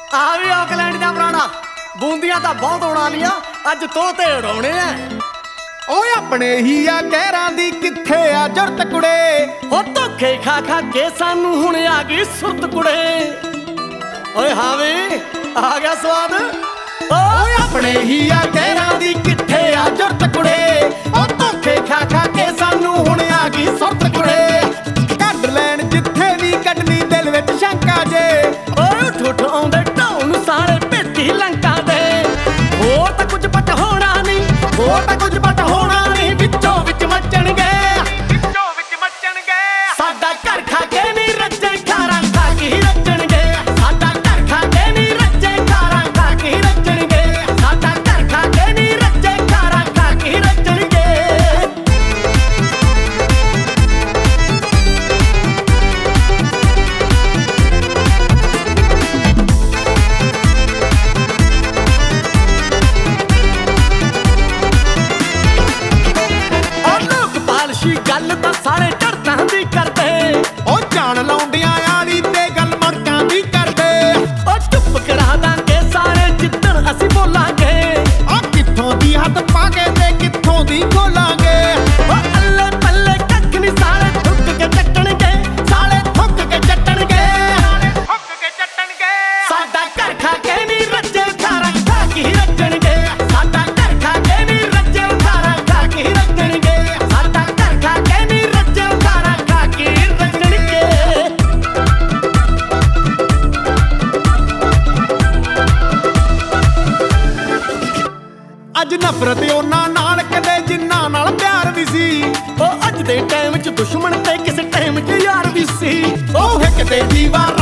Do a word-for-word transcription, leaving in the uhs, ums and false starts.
ਆ ਵੀ ਆਕਲੈਂਡ ਦਾ ਪੁਰਾਣਾ ਬੂੰਦੀਆਂ ਤਾਂ ਬਹੁਤ ਉਡਾ ਲੀਆਂ, ਅੱਜ ਤੋਤੇ ਉਡਾਉਣੇ ਆ। ਓਏ ਆਪਣੇ ਹੀ ਆ ਕਹਿਰਾਂ ਦੀ ਕਿੱਥੇ ਆ ਜੁਰਤ ਕੁੜੇ, ਹੋ ਧੋਖੇ ਖਾ ਖਾ ਕੇ ਸਾਨੂੰ ਹੁਣ ਆ ਗਈ ਸੁਰਤ ਕੁੜੇ। ਓਏ ਹਾਂ ਵੇ ਆ ਗਿਆ ਸਵਾਦ। ਓਏ ਆਪਣੇ ਹੀ ਆ ਕਹਿਰਾਂ ਦੀ ਕਿੱਥੇ ਆ ਜੁਰਤ ਕੁੜੇ, ਓ ਧੋਖੇ ਖਾ ਖਾ ਕੇ ਸਾਨੂੰ ਹੁਣ ਆ ਗਈ ਸੁਰਤ ਕੁੜੇ। ਕੱਢ ਲੈਣ ਜਿੱਥੇ ਵੀ ਕੱਢਣੀ ਦਿਲ ਵਿੱਚ ਸ਼ੰਕਾ ਜੇ, ਓਏ ਠੁੱਠ ਆਉਂਦੇ ਢਾਉਣ ਸਾਰੇ ਭੇਤੀ ਲੰਕਾ ਦੇ। ਹੋਰ ਤਾਂ ਕੁਝ ਪਟ ਹੋਣਾ ਨਹੀਂ, ਹੋਰ ਤਾਂ ਕੁਝ ਪਟ ਹੋਣਾ ਨਹੀਂ, ਵਿੱਚੋਂ ਵਿੱਚ ਮੱਚਣਗੇ, ਵਿੱਚੋਂ ਵਿੱਚ ਮੱਚਣਗੇ। ਸਾਡਾ ਘਰ ਖਾ ਕੇ ਨਹੀਂ ਰੱਜੇ ਖਾਰਾਂ ਖਾ ਕੇ ਹੀ ਰੱਜਣਗੇ। ਸਾਡਾ ਘਰ ਖਾ ਕੇ ਨਹੀਂ ਰੱਜੇ ਖਾਰਾਂ ਖਾ ਕੇ ਹੀ ਰੱਜਣਗੇ। ਸਾਡਾ ਘਰ ਖਾ ਕੇ ਨਹੀਂ ਰੱਜੇ ਖਾਰਾਂ ਖਾ ਕੇ ਹੀ ਰੱਜਣਗੇ। ਗੱਲ ਤਾਂ ਸਾਰੇ ਝੜਕਾਂ ਦੀ ਕਰਦੇ, ਉਹ ਜਾਣ ਲਾਉਂਦਿਆਂ ਵਾਲੀ ਤੇ ਗੱਲ ਮੜਕਾਂ ਦੀ ਕਰਦੇ। ਉਹ ਚੁੱਪ ਕਰਾ ਦਾਂਗੇ ਸਾਰੇ ਜਿੱਦਣ ਅਸੀਂ ਬੋਲਾਂਗੇ। ਆ ਕਿੱਥੋਂ ਦੀ ਹੱਥ ਪਾ ਕੇ ਤੇ ਕਿੱਥੋਂ ਦੀ ਖੋਲਾਂਗੇ। ਉਹ ਅੱਲੇ ਪੱਲੇ ਕੱਖ ਨਹੀਂ ਸਾਰੇ ਥੁੱਕ ਕੇ ਚੱਟਣਗੇ, ਸਾਲੇ ਥੁੱਕ ਕੇ ਚੱਟਣਗੇ, ਥੁੱਕ ਕੇ ਚੱਟਣਗੇ। ਸਾਡਾ ਘਰ ਖਾ ਕੇ ਨਹੀਂ ਰੱਜੇ ਖਾਰਾਂ ਖਾ ਕੇ ਹੀ ਰੱਜਣਗੇ। ਸਾਡਾ ਘਰ ਖਾ ਕੇ ਨਹੀਂ ਰੱਜੇ ਖਾਰਾਂ ਖਾ ਕੇ ਹੀ ਰੱਜਣਗੇ। ਸਾਡਾ ਘਰ ਖਾ ਕੇ ਨਹੀਂ ਰੱਜੇ ਖਾਰਾਂ ਖਾ ਕੇ ਹੀ ਰੱਜਣਗੇ। ਅੱਜ ਨਫ਼ਰਤ ਉਹਨਾਂ ਨਾਲ ਕਦੇ ਜਿੰਨਾਂ ਨਾਲ ਪਿਆਰ ਵੀ ਸੀ, ਉਹ ਅੱਜ ਦੇ ਟਾਈਮ 'ਚ ਦੁਸ਼ਮਣ ਤੇ ਕਿਸੇ ਟਾਈਮ 'ਚ ਯਾਰ ਵੀ ਸੀ। ਉਹ ਇੱਕ ਤੇ ਦੀਵਾਰ